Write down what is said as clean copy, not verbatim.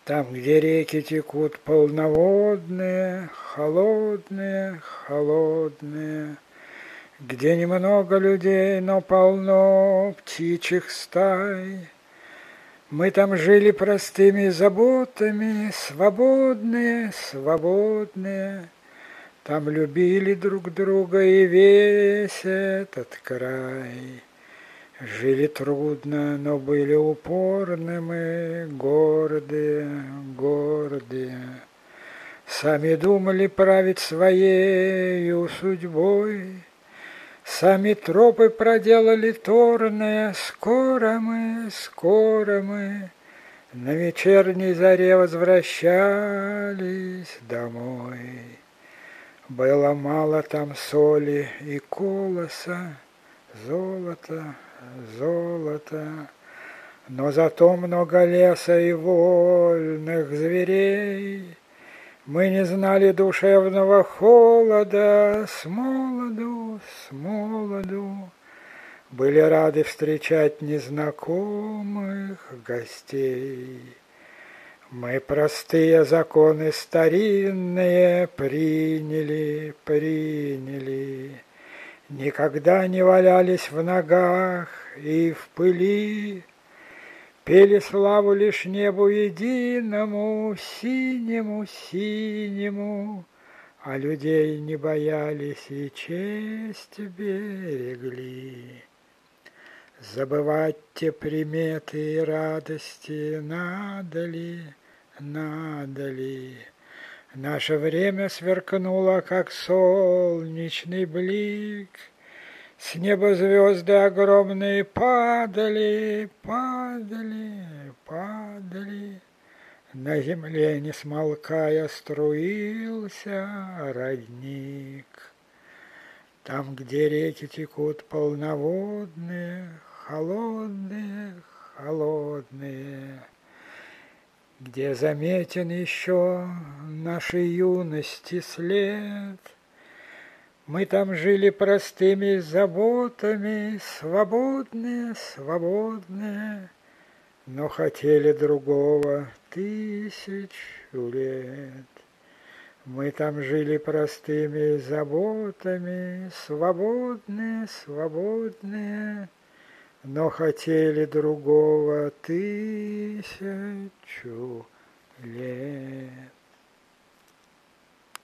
Там, где реки текут полноводные, холодные, холодные, где немного людей, но полно птичьих стай. Мы там жили простыми заботами, свободные, свободные. Там любили друг друга и весь этот край. Жили трудно, но были упорными, гордые, гордые. Сами думали править своею судьбой, сами тропы проделали торные. Скоро мы на вечерней заре возвращались домой. Было мало там соли и колоса, золота, золота, но зато много леса и вольных зверей. Мы не знали душевного холода, с молоду были рады встречать незнакомых гостей. Мы простые законы старинные приняли. Никогда не валялись в ногах и в пыли, пели славу лишь небу единому, синему, синему, а людей не боялись и честь берегли. Забывать те приметы и радости надо ли? Наше время сверкнуло, как солнечный блик. С неба звезды огромные падали. На земле, не смолкая, струился родник. Там, где реки текут полноводные, холодные, холодные, где заметен еще нашей юности след. Мы там жили простыми заботами, свободные, свободные, но хотели другого 1000 лет. Мы там жили простыми заботами, свободные, свободные, но хотели другого 1000 лет.